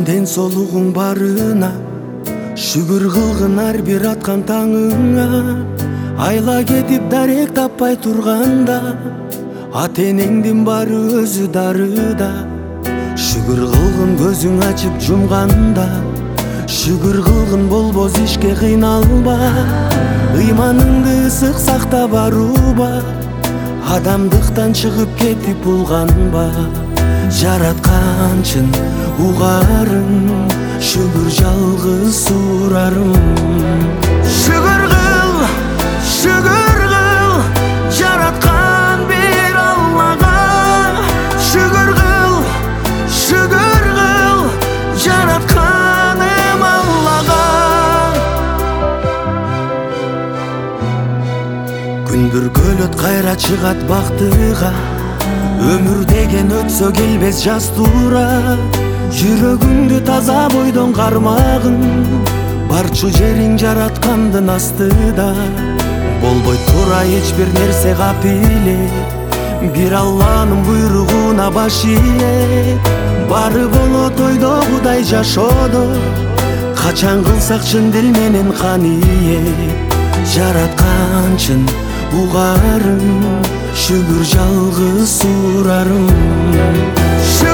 ден соолугуң барына шүгүр кылгын ар бир аткан таңыңа. Айла кетип дарек таппай турганда ата энеңдин баары өзү дарыда. Шүгүр кылгын көзүң ачып жумганда, шүгүр кылгын болбос ишке кыйналба. Ыйманыңды ысык сакта барууба, адамдыктан чыгып кетип булганба. Жаратканчын угарым, шүгүр жалгыз сурарым. Шүгүр кыл, жараткан бир Аллага. Шүгүр кыл, жаратканым Аллага. Күндүр көлөт кайра чыгат бактыга, өмүр деген өтсө келбес жаз туура. Жүрөгүңдү таза бойдон кармагын, барчу жериң жараткандын астыда. Болбой тура эч бир нерсе капиле, бир Алланын буйругуна баш ийет. Баары болот ойдогудай жашоодо, качан кылсак чын дил менен каниет. Жаратканчын угарым, шүгүр жалгыз сурарым.